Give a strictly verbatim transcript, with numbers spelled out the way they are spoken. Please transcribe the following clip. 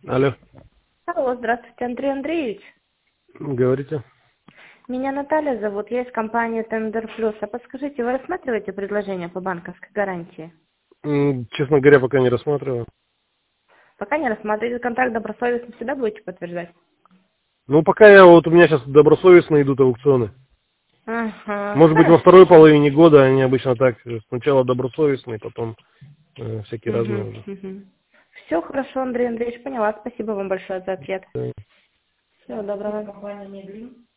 Алло. Алло, здравствуйте, Андрей Андреевич. Говорите. Меня Наталья зовут, я из компании Тендер Плюс. А подскажите, вы рассматриваете предложение по банковской гарантии? М, Честно говоря, пока не рассматриваю. Пока не рассматриваете, контракт добросовестно всегда будете подтверждать? Ну, пока я вот, у меня сейчас добросовестно идут аукционы. Ага, Может быть, во второй хорошо. половине года они обычно так. э, Сначала добросовестные, потом э, всякие разные Угу, уже. угу. Все хорошо, Андрей Андреевич, поняла. Спасибо вам большое за ответ. Э, Всего доброго.